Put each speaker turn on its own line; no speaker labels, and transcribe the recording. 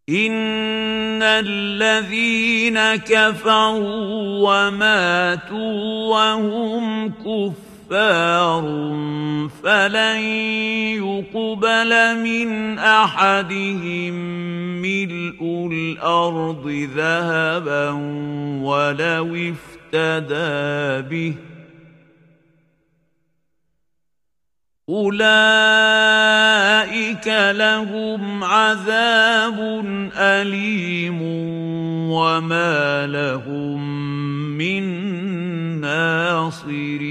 إن الذين كفروا وماتوا وهم كفار فلن يقبل من أحدهم ملء الأرض ذهبا ولو افتدى به أولئك لهم عذاب أليم وما لهم من ناصرين.